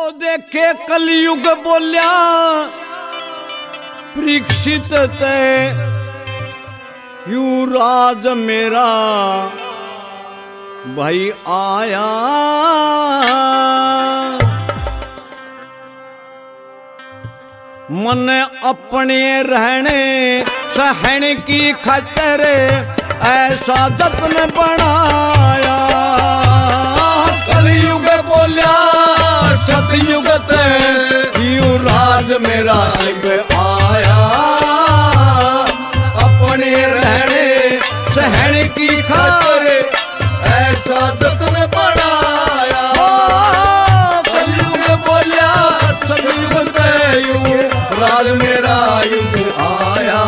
देखे कलयुग बोल्या परीक्षित ते युवराज मेरा भाई आया। मन अपने रहने सहन की खातिर ऐसा जत्न बनाया। कलयुग बोल्या सतयुग ते युवराज मेरा अब आया। अपने रहने सहन की खातिर ऐसा जत्न बनाया। कलयुग बोल्या सतयुग ते युवराज मेरा युग आया।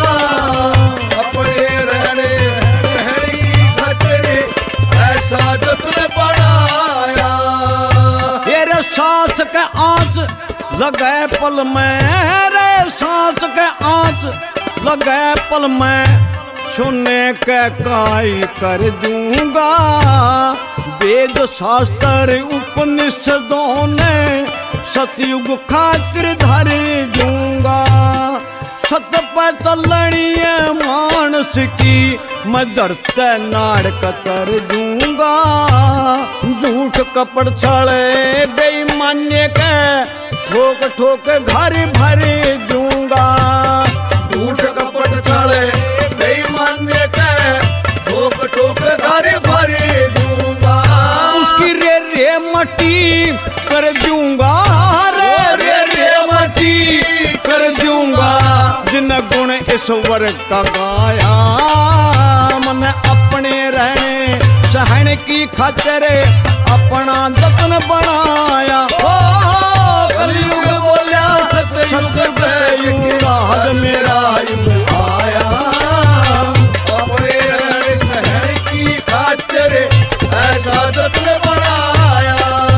अपने रहने सहन की खातिर ऐसा जत्न बनाया। ये रे सांस के आँच लगे पल में, रे सांस के आँच लगे पल में सुनने के काई कर दूंगा। वेद शास्त्र उपनिषदों ने सतयुग खातिर धर दूंगा। सत पे चलनी है मानस की मैं धरते नाड़ कतर दूंगा। झूठ कपड़ छले बेईमान्य के ठोक ठोक घर भर दूंगा। झूठ कपड़ छले बेईमान्य के ठोक ठोक घर भर दूंगा। उसकी रे रे मट्टी कर दूंगा। रे रे मट्टी कर दूंगा। जिन गुण ईश्वर का गाया। मन अपने रहने सहन की खातिर अपना जतन बनाया। कलयुग बोल्या सतयुग ते युवराज मेरा युग आया। अपने रहने सहन की खातिर ऐसा जतन बनाया।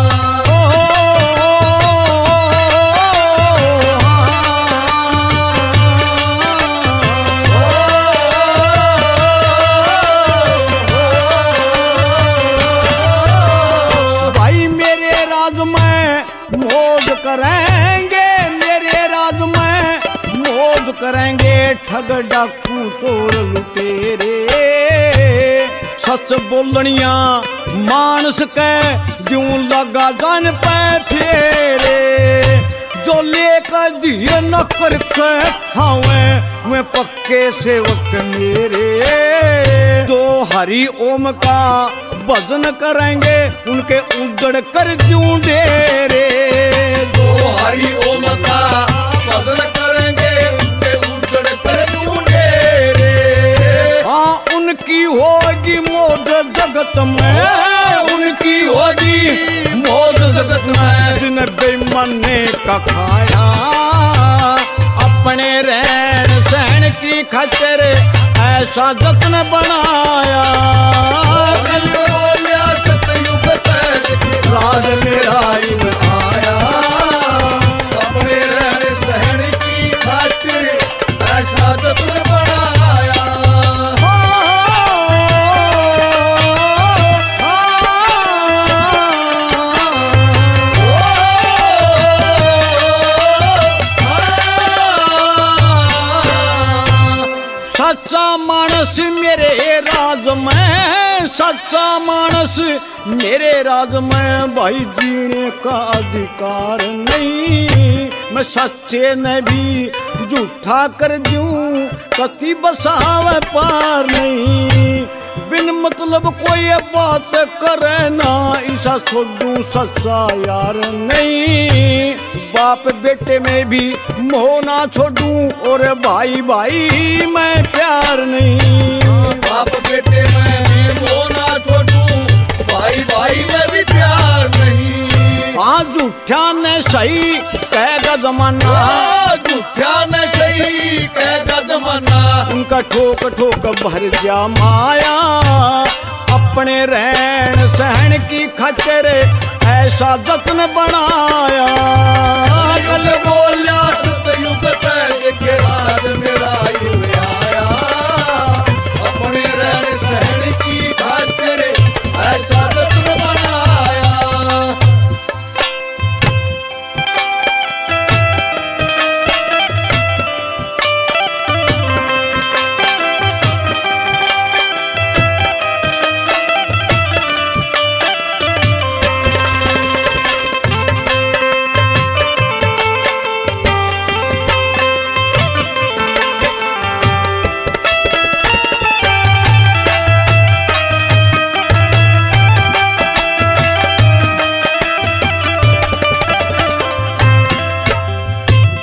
करेंगे मेरे राज में मौज करेंगे ठग डाकू चोर लुटेरे। सच बोलनिया मानस के जूं लगा जान पे फेरे। जो लेकर दिए न करके खावे वे पक्के सेवक मेरे। जो हरि ओम का भजन करेंगे उनके उजड़ कर जूं डेरे। हरि ओम का भजन करेंगे उनके उजड़ कर जूं डेरे। हाँ उनकी होगी मौज जगत में, उनकी होगी मौज जगत में। जिन बेईमाने का खाया अपने रहन सहन की खातिर ऐसा जतन बनाया। सतयुग ते राज मेरा युग आया। अपने रहने सहन की खातिर ऐसा जतन बनाया। सच्चा मानस मेरे राज में, सच्चा मानस मेरे राज में भाई जीने का अधिकार नहीं। मैं सच्चे ने भी झूठा कर दूं कति बसावे पार नहीं। बिन मतलब कोई बात करे ना ऐसा छोड़ूं सच्चा यार नहीं। बाप बेटे में भी मोह ना छोड़ूं और भाई भाई मैं प्यार नहीं। बाप बेटे में भी मोह ना छोड़ूं भाई भाई में भी प्यार नहीं। हाँ झूठा ने सही कहेगा जमाना, झूठा ने सही कहेगा जमाना। उनका ठोक ठोक भर जा माया। अपने रहन सहन की खातिर ऐसा जतन बनाया। कल बोल्या सतयुग ते राज मेरा युग आया। अपने रहन सहन की खातिर ऐसा जतन बनाया।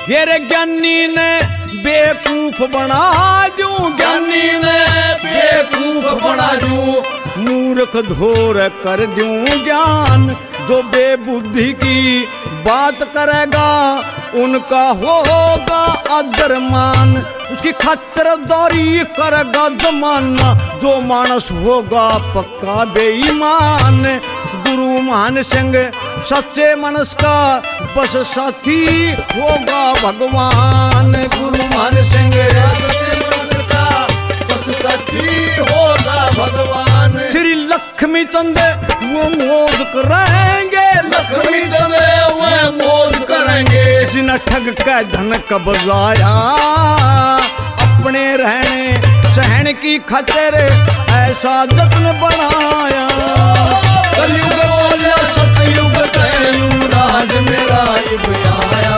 ये रे ज्ञानी ने बेवकूफ बना दूं, ज्ञानी ने बेवकूफ बना दूं, मूर्ख धोर कर दूं ज्ञान। जो बेबुद्धि की बात करेगा उनका होगा आदर मान, उसकी खातिरदारी करेगा जमाना। जो मानस होगा पक्का बेईमान, गुरु मान सिंह सच्चे मनस का बस साथी होगा भगवान। गुरु मान सिंह सच्चे मनस का बस साथी होगा भगवान। श्री लक्ष्मी चंद वो मौज करेंगे, लक्ष्मी चंद वो मौज करेंगे। जिन्हें ठग का धन कब्जाया अपने रहने सहन की खातिर ऐसा जत्न बनाया। कलयुग बोला सतयुग कहूं राज मेरा आया।